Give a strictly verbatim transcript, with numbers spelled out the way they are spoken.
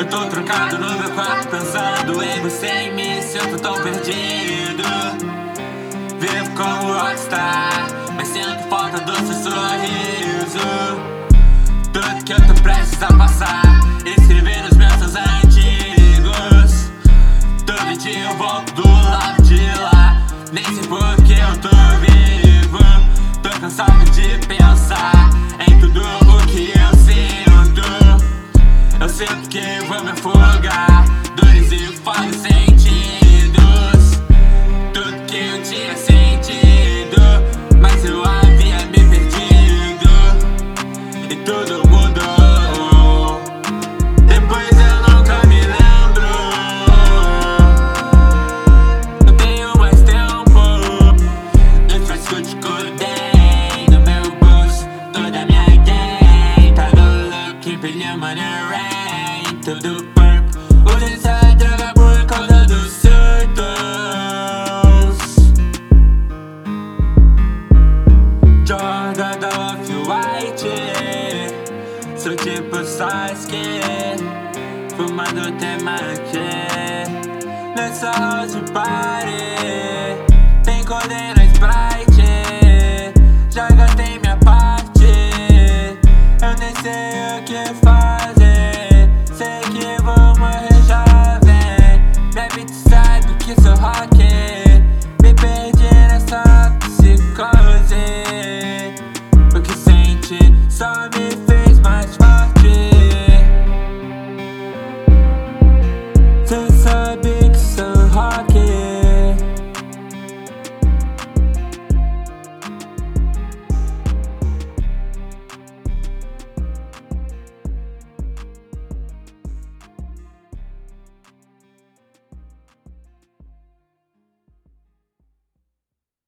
Eu tô trancado no meu quarto pensando em você e me sinto tão perdido. Vivo como rockstar, mas sinto falta do seu sorriso. Tudo que eu tô prestes a passar, escrevi nos meus antigos. Todo dia eu volto do lado de lá, nem sei por que eu tô vivo. Tô cansado de pensar em tudo o que eu sinto. Eu sinto que vou me afogar, dores e falhos sentidos. Tudo que eu tinha sentido, mas eu havia me perdido. E tudo mudou, depois eu nunca me lembro. Não tenho mais tempo, no fresco de cordem no meu bolso, toda minha gang tá no look, brilha money rain, tudo purple. Usa essa droga por causa dos surtos. Jordan da Off-White, sou tipo Sasuke, fumando temaki nessa house party. Tem codeína na Sprite, já gastei minha parte. Eu nem sei o que fazer, sei que vou morrer já vem. Minha bitch sabe que sou rock, me